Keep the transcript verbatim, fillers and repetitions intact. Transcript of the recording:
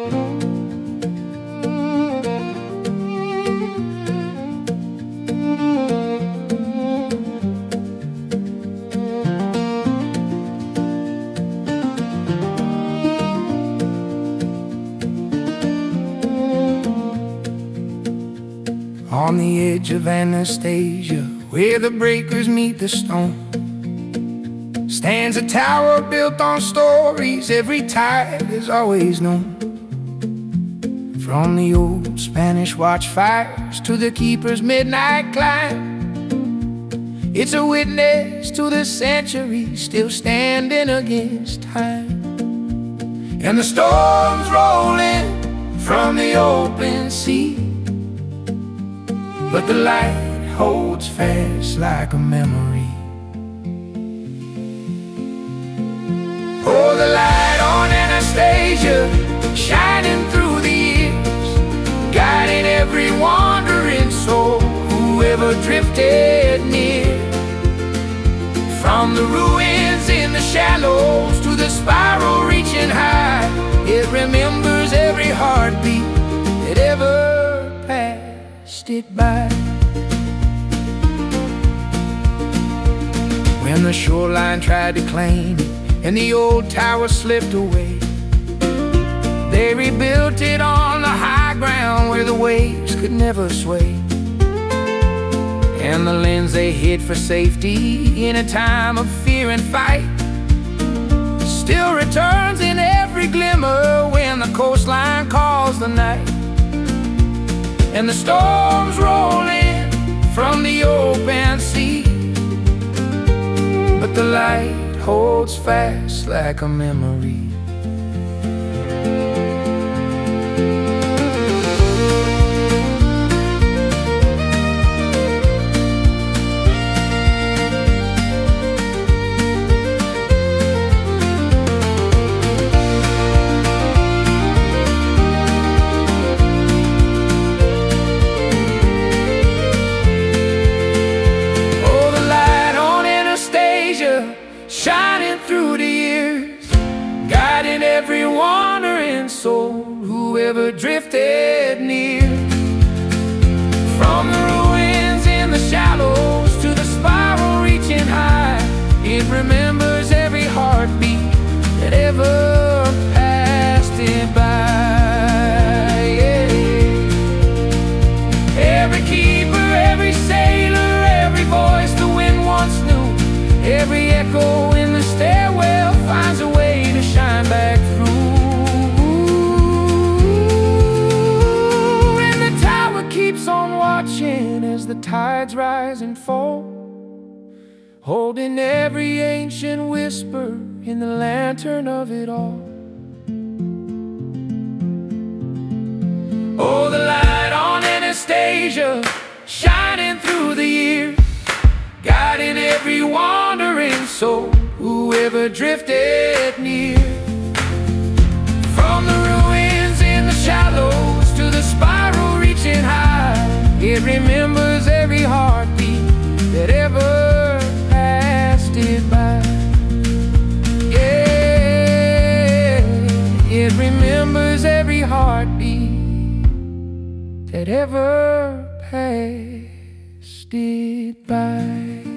On the edge of Anastasia, where the breakers meet the stone, stands a tower built on stories every tide has always known. From the old Spanish watchfires to the keeper's midnight climb, it's a witness to the centuries still standing against time. And the storms rolling from the open sea, but the light holds fast like a memory. Oh, the light on Anastasia, shining through the years, guiding every wandering soul, whoever drifted near. From the ruins in the shallows to the spiral reaching high, it remembers every heartbeat that ever passed it by. When the shoreline tried to claim it and the old tower slipped away, they rebuilt it on the high ground where the waves could never sway. And the lens they hid for safety in a time of fear and fight still returns in every glimmer when the coastline calls the night. And the storms roll in from the open sea, but the light holds fast like a memory. Shining through the years, guiding every wandering soul, whoever drifted near. From the ruins in the shallows to the spiral reaching high, it remembers every heartbeat that ever passed it by. Yeah. Every keeper, every sailor, every voice the wind once knew, every echo in the stairwell finds a way to shine back through. And the tower keeps on watching as the tides rise and fall, holding every ancient whisper in the lantern of it all. Oh, the light on Anastasia, shining through the years, guiding every wandering soul, whoever drifted near. From the ruins in the shallows to the spiral reaching high, it remembers every heartbeat that ever passed it by. Yeah, it remembers every heartbeat that ever passed it by.